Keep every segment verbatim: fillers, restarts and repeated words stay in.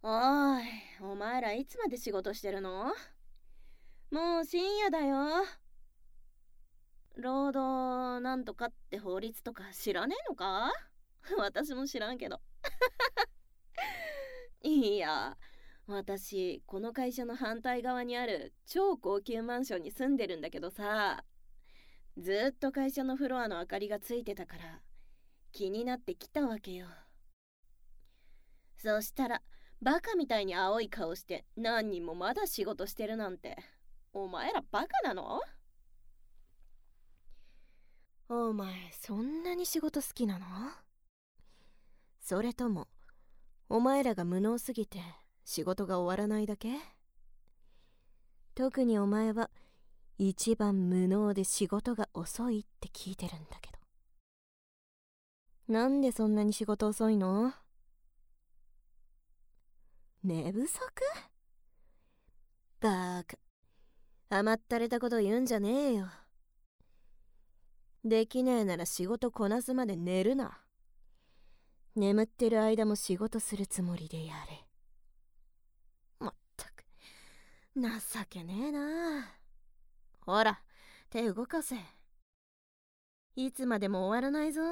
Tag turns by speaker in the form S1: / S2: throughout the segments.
S1: おーい、お前らいつまで仕事してるの？もう深夜だよ。労働なんとかって法律とか知らねえのか？私も知らんけど。いや、私この会社の反対側にある超高級マンションに住んでるんだけどさ、ずっと会社のフロアの明かりがついてたから気になって来たわけよ。そしたらバカみたいに青い顔して何人もまだ仕事してるなんて、お前らバカなの？お前そんなに仕事好きなの？それともお前らが無能すぎて仕事が終わらないだけ？特にお前は一番無能で仕事が遅いって聞いてるんだけど。なんでそんなに仕事遅いの？寝不足？バーカ、甘ったれたこと言うんじゃねえよ。できねえなら仕事こなすまで寝るな。眠ってる間も仕事するつもりでやれ。まったく情けねえな。ほら手動かせ。いつまでも終わらないぞ。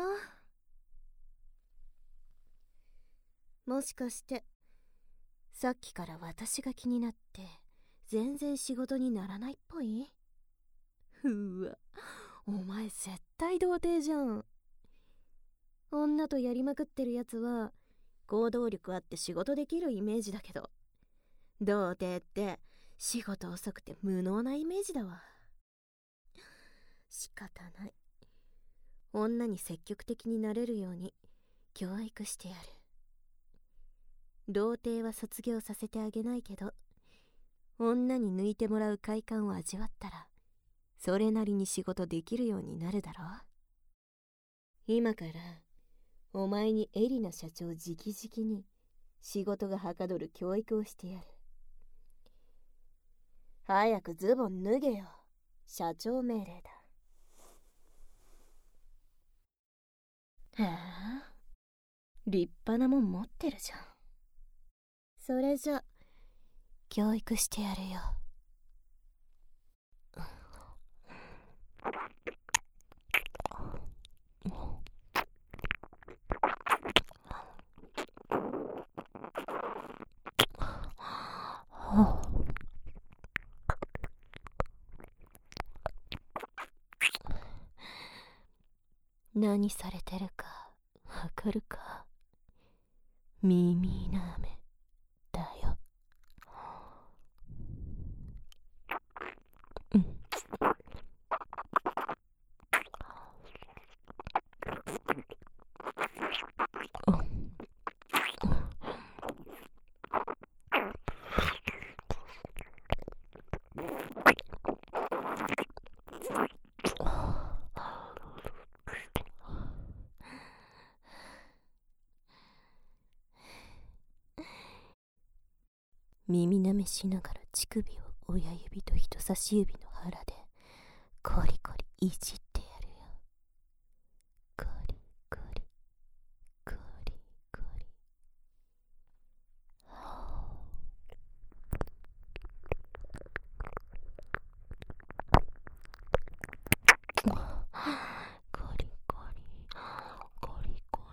S1: もしかしてさっきから私が気になって全然仕事にならないっぽい？うわ、お前絶対童貞じゃん。女とやりまくってるやつは行動力あって仕事できるイメージだけど、童貞って仕事遅くて無能なイメージだわ。仕方ない。女に積極的になれるように教育してやる。童貞は卒業させてあげないけど、女に抜いてもらう快感を味わったらそれなりに仕事できるようになるだろう。今からお前にエリナ社長直々に仕事がはかどる教育をしてやる。早くズボン脱げよ。社長命令だ。へえ、立派なもん持ってるじゃん。それじゃ教育してやるよ。何されてるかわかるか？耳なめだよ。うん。耳なめしながら乳首を親指と人差し指の腹でコリコリいじってやるよ。コリコリコリコリ。コリコリコリコ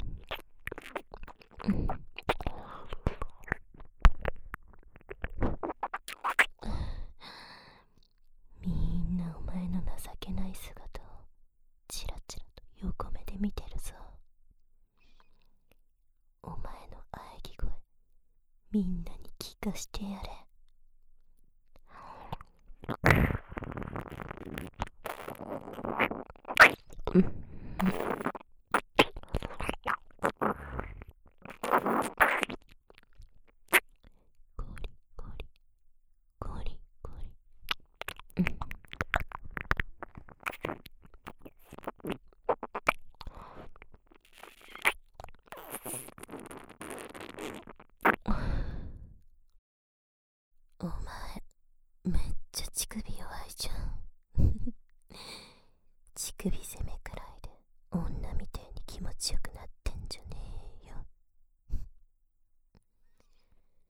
S1: リ、うん。みんなお前の情けない姿をチラチラと横目で見てるぞ。お前の喘ぎ声みんなに聞かしてやれ。うん。お前めっちゃ乳首弱いじゃん。乳首攻めくらいで女みてえに気持ちよくなってんじゃねえよ。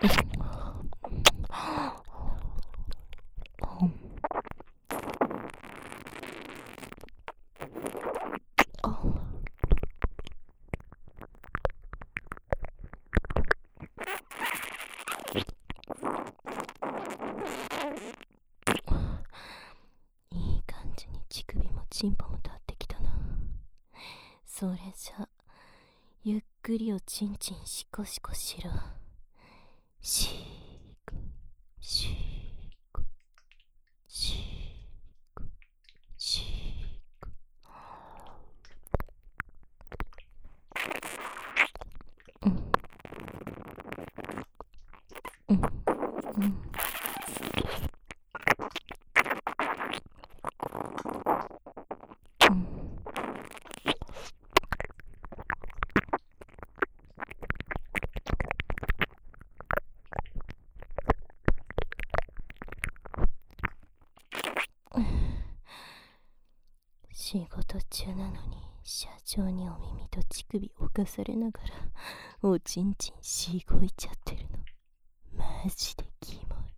S1: いい感じに乳首もチンポも立ってきたな。それじゃゆっくりおちんちんシコシコしろ。シーコシーコシーコシーコ。うんうんうん仕事中なのに社長にお耳と乳首をかされながらおちんちんしごいちゃってるのマジでキモい。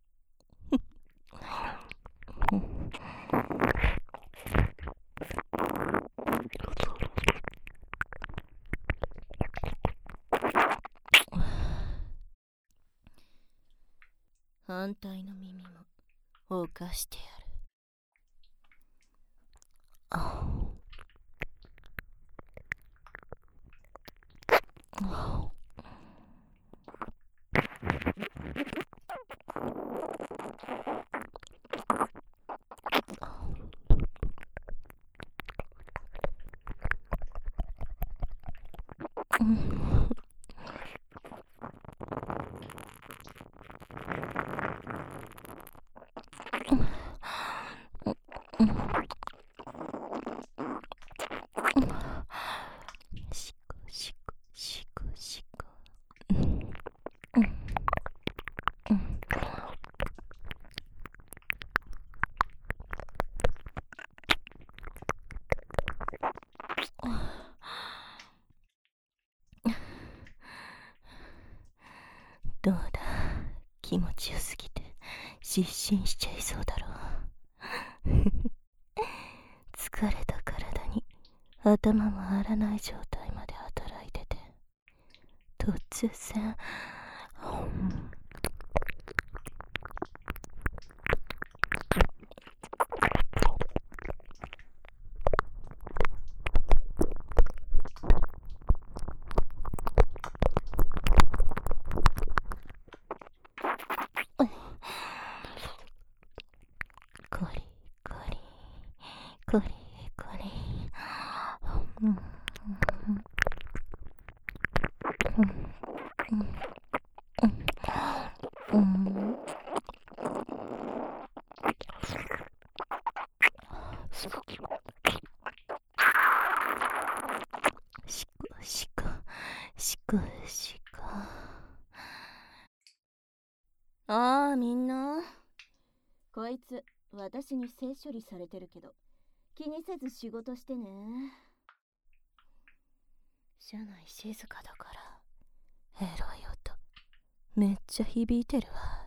S1: 反対の耳もおかしてやる。ああしこしこしこしこ。どうだ、気持ちよすぎて失神しちゃいそうだろう。疲れた体に頭回らない状態まで働いてて突然、うんコリコリコリコリ、うんうんうんうんしこしこしこしこしこ。ああ、みんなこいつ私に性処理されてるけど気にせず仕事してね。車内静かだからエロい音めっちゃ響いてるわ。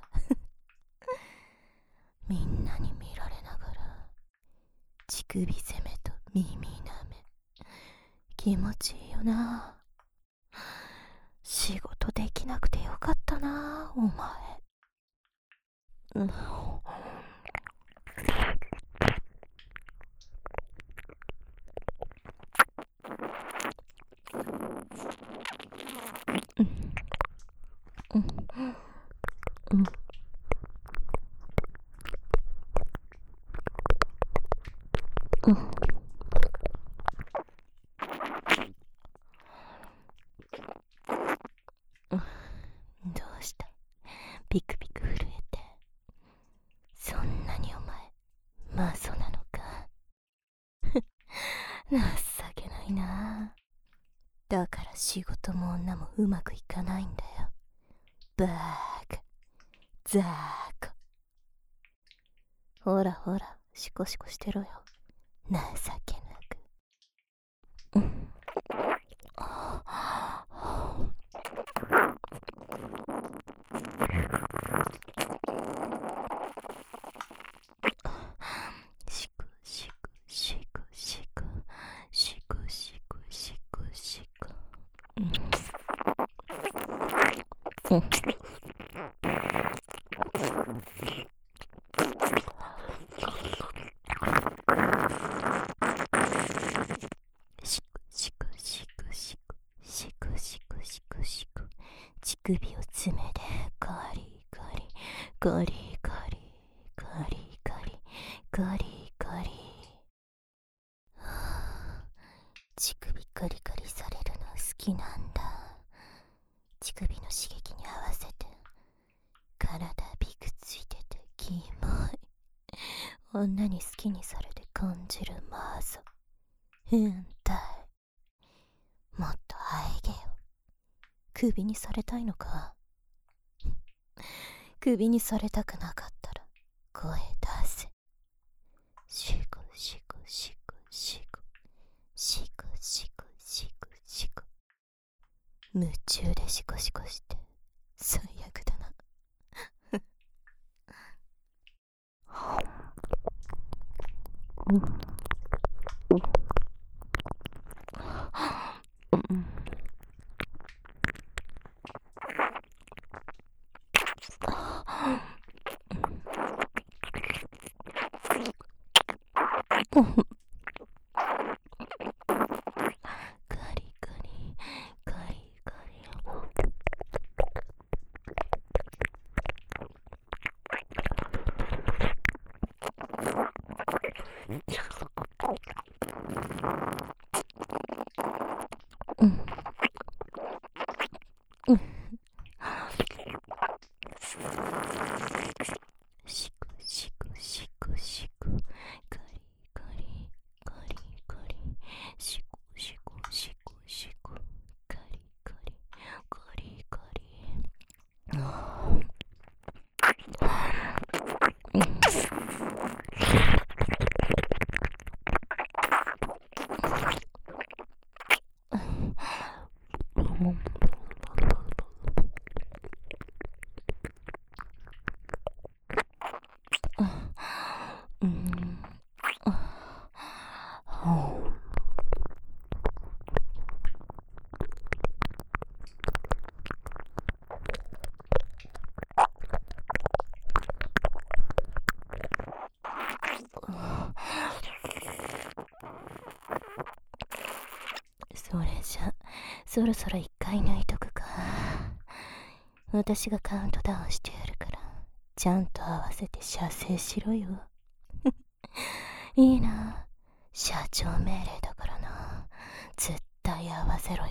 S1: みんなに見られながら乳首攻めと耳舐め気持ちいいよな。仕事できなくてよかったなお前。うんうんうんうん。どうしたピクピク震えて。そんなにお前マゾなのか。情けないな。だから仕事も女もうまくいかないんだよバーカザーコ。ほらほらシコシコしてろよ情けなく。うんうんしくしくしくしくしくしくしくしく乳首を爪でガリガリガリガリガリガリガリガリ。乳首ガリガリされるの好きなんだ。乳首の刺激に合わせて体びくついててキモい。女に好きにされて感じるマゾ変態。もっとあえげよ。首にされたいのか。首にされたくなかったら声出せ。シクシクシクシクシクシクシクシク。夢中でシコシコして最悪だな。ガリガリガリガリ。うんうんシクシクシクシクガリガリガリガリシクシクシクシクガリガリガリガリ。あーうんそれじゃそろそろ一回抜いとくか。私がカウントダウンしてやるからちゃんと合わせて射精しろよ。いいな、社長命令だからな。絶対合わせろよ。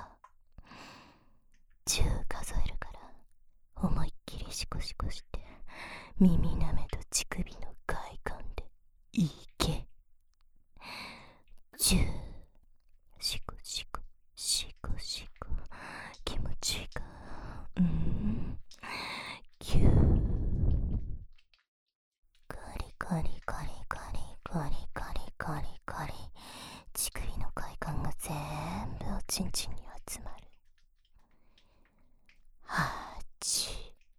S1: じゅう数えるから思いっきりシコシコして耳なめと乳首の快感でいけ。じゅう。シコシコシコシコ気持ちいいか。うんきゅう。ガリガリガリガリガリガリガリガリ。乳首の快感が全部おちんちんに集まる。はち。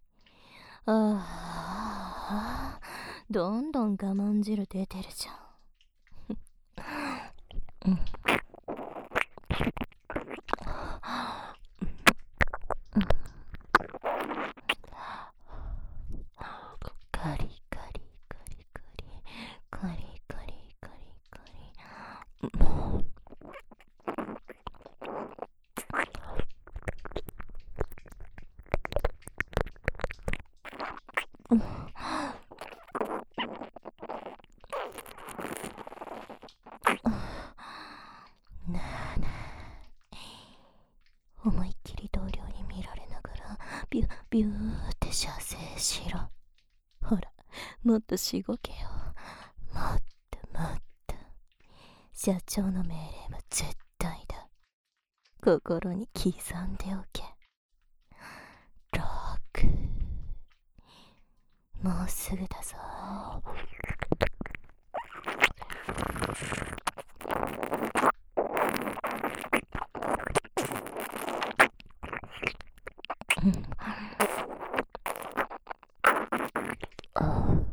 S1: ああ、どんどん我慢汁出てるじゃん。うんガリガリガリガリガリガリガリガリ。もうなあなあ、思いっきり同僚に見られながらビュビューって射精しろ。ほらもっとしごけよ。もっともっと。社長の命令は絶対だ。心に刻んでおけ。ろく。もうすぐだぞ。うんあ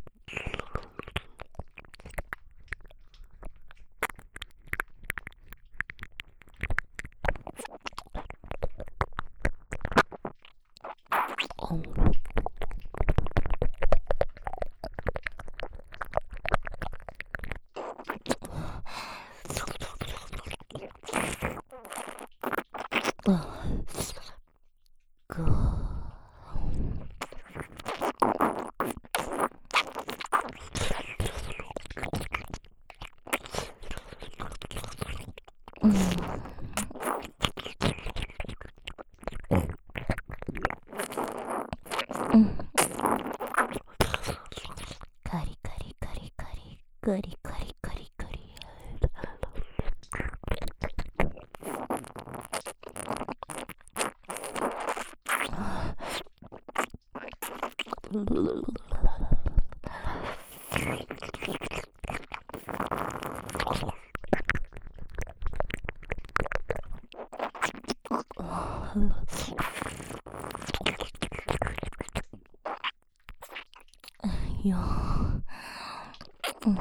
S1: カリカリカリカリカリカリカリカリ。いやうん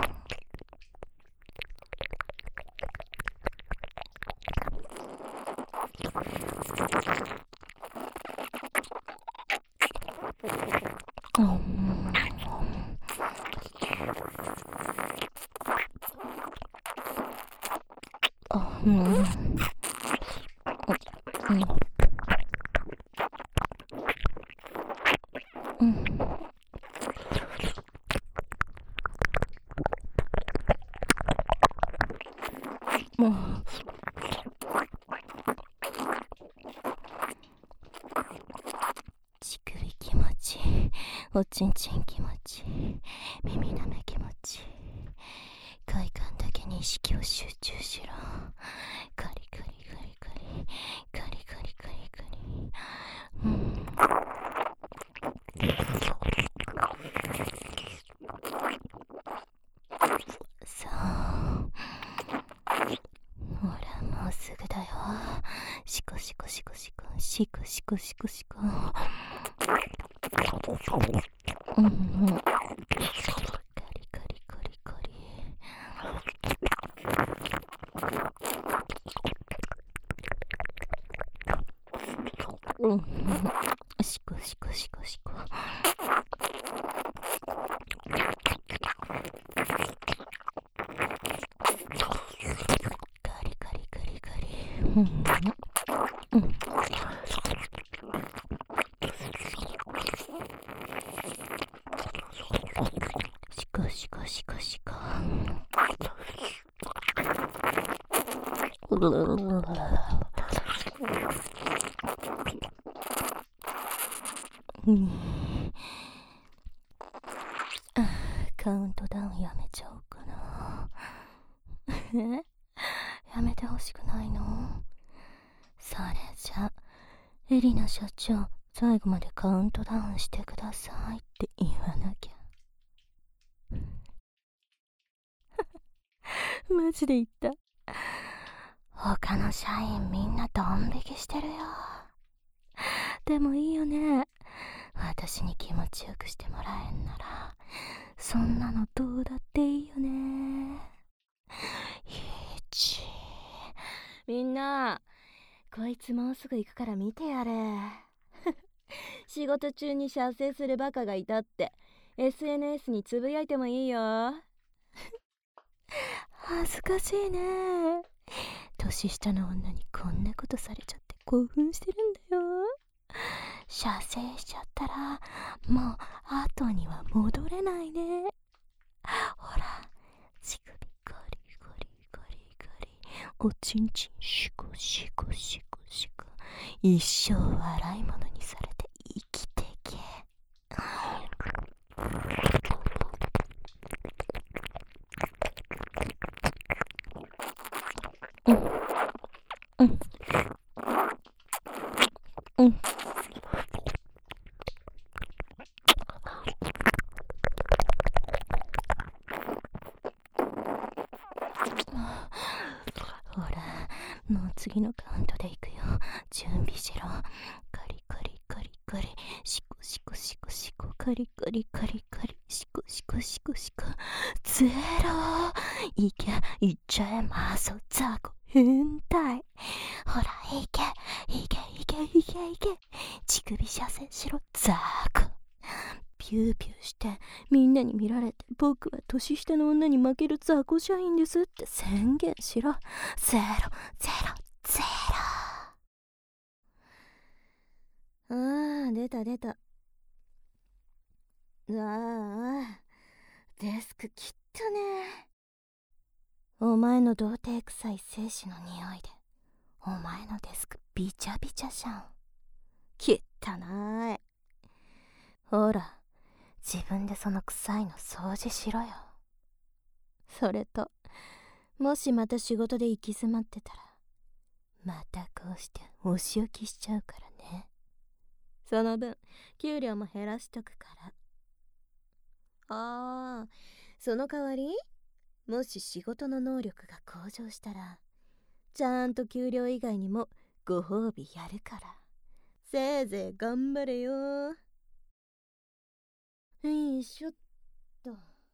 S1: あうんうんもう乳首気持ちいい、おちんちん気持ちいい、耳なめ気持ちいい、快感だけに意識を集中しろ。カリカリカリカリカリカリカリカリ、うんさあほらもうすぐだよ。シコシコシコシコシコシコシコシコ、うんうんカリカリカリカリ、うんうんシコシコシコシコ、カリカリカリカリ、うんうんうんシコシコシコシコ、うんカウントダウンやめちゃおうかな。えやめてほしくないの？それじゃエリナ社長、最後までカウントダウンしてくださいって言わなきゃ。マジで言った。他の社員みんなドン引きしてるよ。でもいいよね、私に気持ちよくしてもらえんならそんなのどうだっていいよね。いちみんなこいつもうすぐ行くから見てやれ。仕事中に射精するバカがいたって エスエヌエス につぶやいてもいいよ。恥ずかしいね。年下の女にこんなことされちゃって興奮してるんだよ。射精しちゃったらもう後には戻れないね。ほら乳首ゴリゴリゴリゴリ、おちんちんシコシコシコシコ、一生笑い物にされて生きてけ。うんうんうんほらもう次のカウントでいくよ。準備しろ。カリカリカリカリシコシコシコシコ、カリカリカリカリシコシコシコシコ、ゼロ。いけいっちゃえマソザコ変態。ほらいけいけいけいけいけ、乳首射戦しろ、ザーコ。ピューピューしてみんなに見られて、僕は年下の女に負ける雑魚社員ですって宣言しろ。ゼロゼロゼロ。ああ、出た出た。うわあ、デスク切ったね。お前の童貞臭い精子の匂いでお前のデスクビチャビチャじゃん。汚い。ほら、自分でその臭いの掃除しろよ。それと、もしまた仕事で行き詰まってたら、またこうしてお仕置きしちゃうからね。その分給料も減らしとくから。ああ、その代わり、もし仕事の能力が向上したら、ちゃんと給料以外にもご褒美やるから、せいぜい頑張れよ。よいしょっと。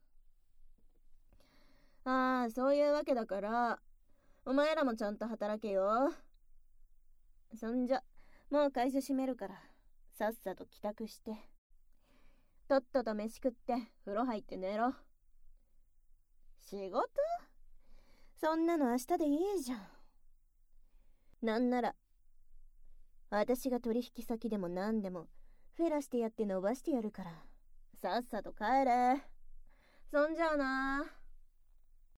S1: ああ、そういうわけだから、お前らもちゃんと働けよ。そんじゃ、もう会社閉めるから、さっさと帰宅して。とっとと飯食って、風呂入って寝ろ。仕事？そんなの明日でいいじゃん。なんなら、私が取引先でも何でも、フェラしてやって伸ばしてやるから、さっさと帰れ。そんじゃあな。